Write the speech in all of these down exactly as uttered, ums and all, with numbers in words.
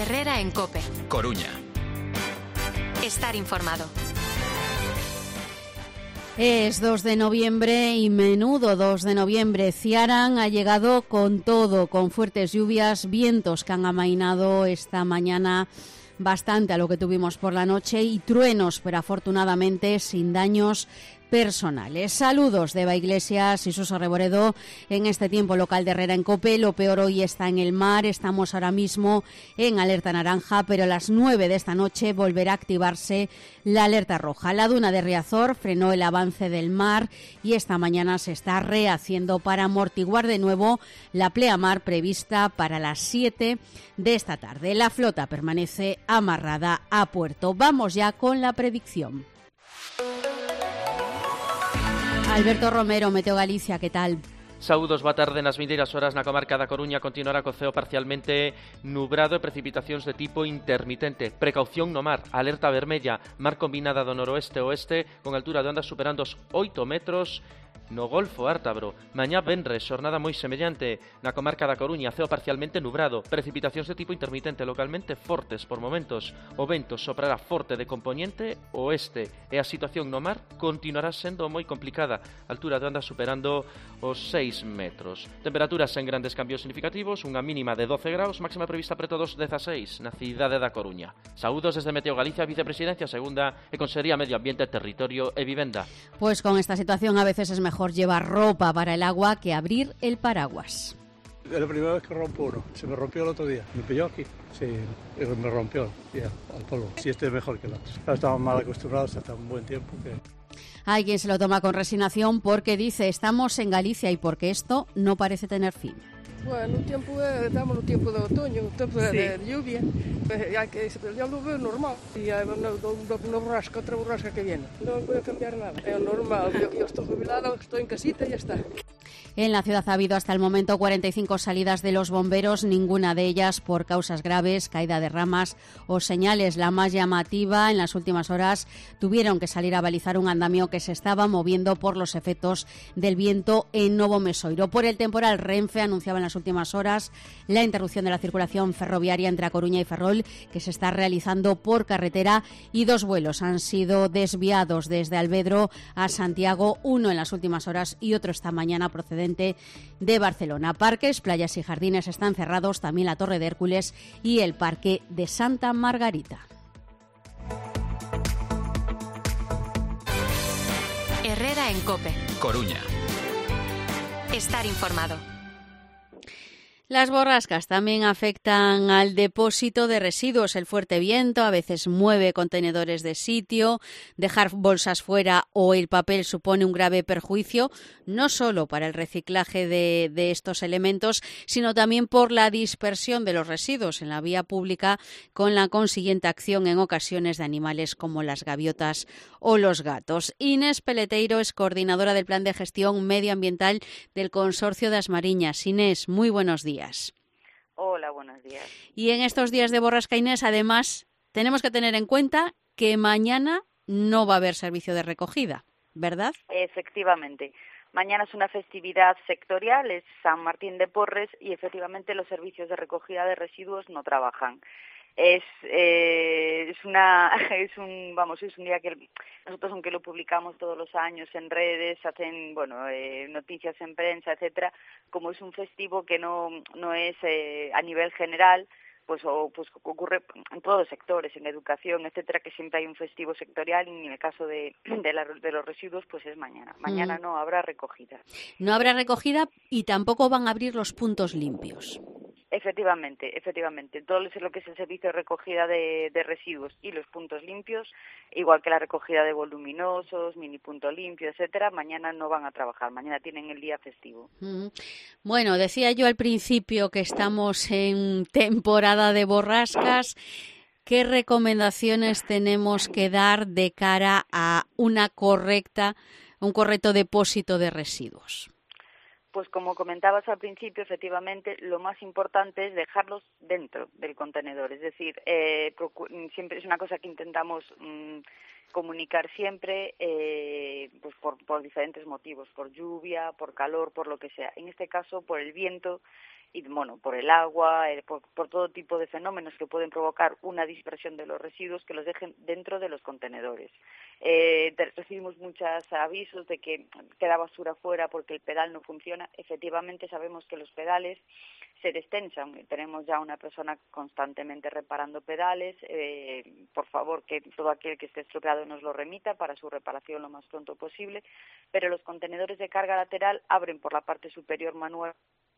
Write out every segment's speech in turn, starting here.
Herrera en COPE. Coruña. Estar informado. Es dos de noviembre y menudo dos de noviembre. Ciarán ha llegado con todo, con fuertes lluvias, vientos que han amainado esta mañana bastante a lo que tuvimos por la noche y truenos, pero afortunadamente sin daños personales. Saludos de Eva Iglesias y Suso Reboredo en este tiempo local de Herrera en COPE. Lo peor hoy está en el mar. Estamos ahora mismo en alerta naranja, pero a las nueve de esta noche volverá a activarse la alerta roja. La duna de Riazor frenó el avance del mar y esta mañana se está rehaciendo para amortiguar de nuevo la pleamar prevista para las siete de esta tarde. La flota permanece amarrada a puerto. Vamos ya con la predicción. Alberto Romero, Meteo Galicia, ¿qué tal? Saúdos, boa tarde. Nas vindeiras horas na comarca da Coruña continuará co ceo parcialmente nubrado e precipitacións de tipo intermitente. Precaución no mar, alerta vermella, mar combinada do noroeste a oeste con altura de ondas superando os oito metros no Golfo Ártabro. Mañá venres, xornada moi semellante na comarca da Coruña, ceo parcialmente nubrado, precipitacións de tipo intermitente localmente fortes por momentos. O vento soprará forte de componente oeste e a situación no mar continuará sendo moi complicada, altura de ondas superando os seis metros. Temperaturas sen grandes cambios significativos, unha mínima de doce graus, máxima prevista preto dos dezaseis na cidade da Coruña. Saúdos desde Meteo Galicia, Vicepresidencia Segunda e Consellería Medio Ambiente, Territorio e Vivenda. Pues con esta situación a veces es mejor llevar ropa para el agua que abrir el paraguas. Es la primera vez que rompo uno. Se me rompió el otro día. Me pilló aquí. Sí, me rompió ya, al polvo. Sí, este es mejor que el otro. Estamos mal acostumbrados hasta un buen tiempo. Que... Hay quien se lo toma con resignación porque dice estamos en Galicia y porque esto no parece tener fin. Bueno, o tempo é, estamos no tempo de outoño, o tempo sí. de, de lluvia, hai que ya lo veo normal. E hai unha borrasca, outra borrasca que viene. Non voy a cambiar nada, é normal. Yo, yo estoy jubilado, estoy en casita y ya está. En la ciudad ha habido hasta el momento cuarenta y cinco salidas de los bomberos, ninguna de ellas por causas graves, caída de ramas o señales. La más llamativa, en las últimas horas tuvieron que salir a balizar un andamio que se estaba moviendo por los efectos del viento en Novo Mesoiro. Por el temporal, Renfe anunciaba en las últimas horas la interrupción de la circulación ferroviaria entre A Coruña y Ferrol, que se está realizando por carretera, y dos vuelos han sido desviados desde Alvedro a Santiago, uno en las últimas horas y otro esta mañana procedente de Barcelona. Parques, playas y jardines están cerrados, también la Torre de Hércules y el Parque de Santa Margarita. Herrera en COPE. Coruña. Estar informado. Las borrascas también afectan al depósito de residuos. El fuerte viento a veces mueve contenedores de sitio. Dejar bolsas fuera o el papel supone un grave perjuicio, no solo para el reciclaje de, de estos elementos, sino también por la dispersión de los residuos en la vía pública, con la consiguiente acción en ocasiones de animales como las gaviotas o los gatos. Inés Peleteiro es coordinadora del Plan de Gestión Medioambiental del Consorcio das Mariñas. Inés, muy buenos días. Hola, buenos días. Y en estos días de borrasca, Inés, además, tenemos que tener en cuenta que mañana no va a haber servicio de recogida, ¿verdad? Efectivamente. Mañana es una festividad sectorial, es San Martín de Porres, y efectivamente los servicios de recogida de residuos no trabajan. Es eh, es una es un vamos es un día que nosotros, aunque lo publicamos todos los años en redes, hacen bueno eh, noticias en prensa, etcétera, como es un festivo que no no es eh, a nivel general, pues o pues ocurre en todos los sectores, en educación, etcétera, que siempre hay un festivo sectorial, y en el caso de de, la, de los residuos pues es mañana. Mañana mm. no habrá recogida. No habrá recogida y tampoco van a abrir los puntos limpios. Efectivamente, efectivamente. Todo lo que es el servicio de recogida de, de residuos y los puntos limpios, igual que la recogida de voluminosos, mini punto limpio, etcétera, mañana no van a trabajar, mañana tienen el día festivo. Mm. Bueno, decía yo al principio que estamos en temporada de borrascas. ¿Qué recomendaciones tenemos que dar de cara a una correcta, un correcto depósito de residuos? Pues como comentabas al principio, efectivamente, lo más importante es dejarlos dentro del contenedor. Es decir, eh, siempre es una cosa que intentamos mmm, comunicar siempre eh, pues por, por diferentes motivos, por lluvia, por calor, por lo que sea. En este caso, por el viento y, bueno, por el agua, eh, por, por todo tipo de fenómenos que pueden provocar una dispersión de los residuos que los dejen dentro de los contenedores. Eh, recibimos muchos avisos de que queda basura fuera porque el pedal no funciona. Efectivamente, sabemos que los pedales se destensan. Tenemos ya una persona constantemente reparando pedales. Eh, por favor, que todo aquel que esté estropeado nos lo remita para su reparación lo más pronto posible. Pero los contenedores de carga lateral abren por la parte superior manual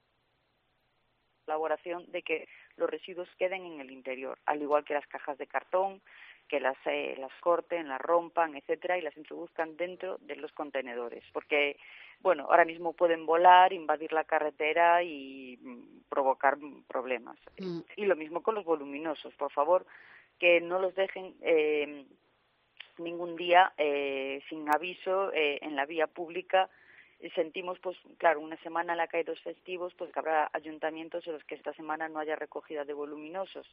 elaboración de que los residuos queden en el interior, al igual que las cajas de cartón, que las eh, las corten, las rompan, etcétera, y las introduzcan dentro de los contenedores, porque bueno, ahora mismo pueden volar, invadir la carretera y mm, provocar problemas. Mm. Y lo mismo con los voluminosos, por favor, que no los dejen eh, ningún día eh, sin aviso eh, en la vía pública. Sentimos, pues claro, una semana en la que hay dos festivos, pues que habrá ayuntamientos en los que esta semana no haya recogida de voluminosos.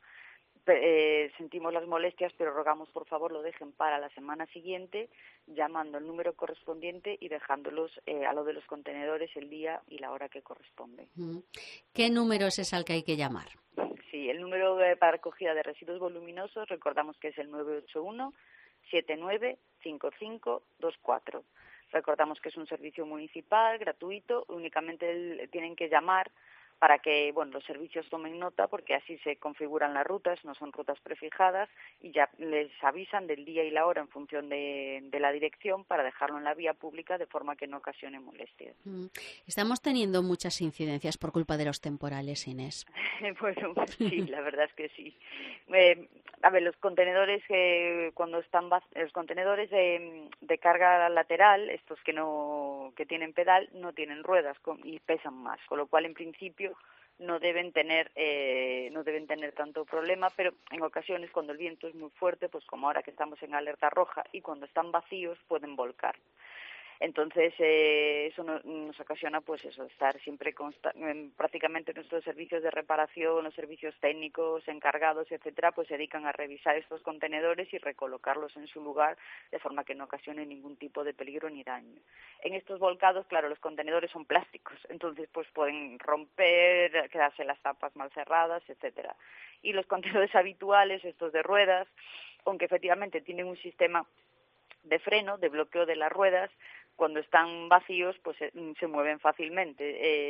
Eh, sentimos las molestias, pero rogamos por favor lo dejen para la semana siguiente, llamando el número correspondiente y dejándolos eh, a lo de los contenedores el día y la hora que corresponde. ¿Qué número es ese al que hay que llamar? Sí, el número de, para recogida de residuos voluminosos, recordamos que es el nueve ocho uno, siete nueve cinco cinco dos cuatro. Recordamos que es un servicio municipal, gratuito, únicamente el, tienen que llamar para que bueno los servicios tomen nota, porque así se configuran las rutas, no son rutas prefijadas, y ya les avisan del día y la hora en función de, de la dirección para dejarlo en la vía pública de forma que no ocasione molestias. Estamos teniendo muchas incidencias por culpa de los temporales, Inés. Bueno, sí, la verdad es que sí. Eh, a ver, los contenedores que cuando están los contenedores de, de carga lateral, estos que no que tienen pedal, no tienen ruedas con, y pesan más, con lo cual en principio no deben tener eh, no deben tener tanto problema, pero en ocasiones cuando el viento es muy fuerte, pues como ahora que estamos en alerta roja, y cuando están vacíos pueden volcar. Entonces, eh, eso no, nos ocasiona, pues eso, estar siempre consta- en, prácticamente nuestros servicios de reparación, los servicios técnicos, encargados, etcétera, pues se dedican a revisar estos contenedores y recolocarlos en su lugar de forma que no ocasione ningún tipo de peligro ni daño. En estos volcados, claro, los contenedores son plásticos, entonces pues pueden romper, quedarse las tapas mal cerradas, etcétera. Y los contenedores habituales, estos de ruedas, aunque efectivamente tienen un sistema de freno, de bloqueo de las ruedas, cuando están vacíos pues se, se mueven fácilmente.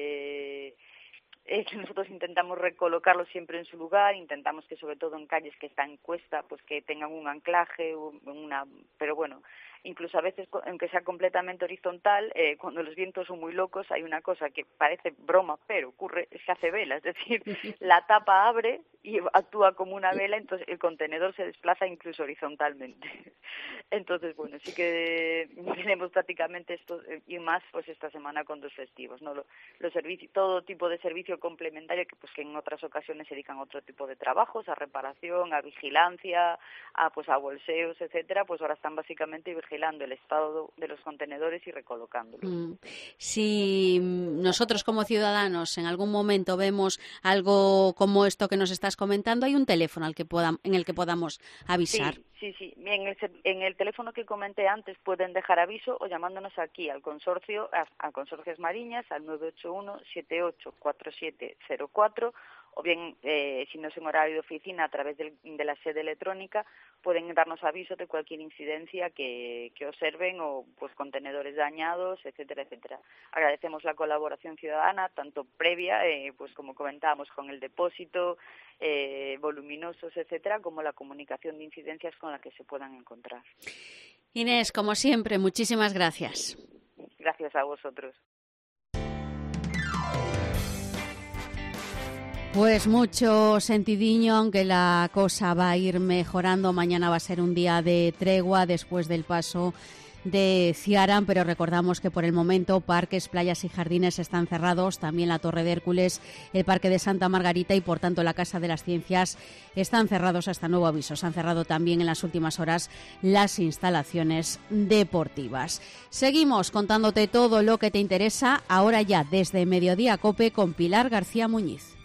Eh, eh, nosotros intentamos recolocarlos siempre en su lugar, intentamos que sobre todo en calles que están en cuesta pues que tengan un anclaje, una, pero bueno, incluso a veces, aunque sea completamente horizontal, eh, cuando los vientos son muy locos, hay una cosa que parece broma, pero ocurre, es que hace vela, es decir, la tapa abre y actúa como una vela, entonces el contenedor se desplaza incluso horizontalmente. Entonces, bueno, sí que tenemos prácticamente esto y más pues esta semana con dos festivos, ¿no? Los, los servicios, todo tipo de servicio complementario que pues que en otras ocasiones se dedican a otro tipo de trabajos, a reparación, a vigilancia, a pues a bolseos, etcétera, pues ahora están básicamente vigilando el estado de los contenedores y recolocándolos. Mm. Si nosotros como ciudadanos en algún momento vemos algo como esto que nos estás comentando, hay un teléfono al que podam- en el que podamos avisar. Sí, sí, sí. En el, en el teléfono que comenté antes pueden dejar aviso o llamándonos aquí al consorcio, a, a Consorcios Mariñas, al nueve ocho uno, siete ocho cuatro siete cero cuatro, o bien, eh, si no es en horario de oficina, a través del, de la sede electrónica, pueden darnos aviso de cualquier incidencia que, que observen o pues contenedores dañados, etcétera, etcétera. Agradecemos la colaboración ciudadana, tanto previa, eh, pues como comentábamos, con el depósito, eh, voluminosos, etcétera, como la comunicación de incidencias con la que se puedan encontrar. Inés, como siempre, muchísimas gracias. Gracias a vosotros. Pues mucho sentidiño, aunque la cosa va a ir mejorando. Mañana va a ser un día de tregua después del paso de Ciarán, pero recordamos que por el momento parques, playas y jardines están cerrados, también la Torre de Hércules, el Parque de Santa Margarita y por tanto la Casa de las Ciencias están cerrados hasta nuevo aviso. Se han cerrado también en las últimas horas las instalaciones deportivas. Seguimos contándote todo lo que te interesa ahora ya desde Mediodía Cope con Pilar García Muñiz.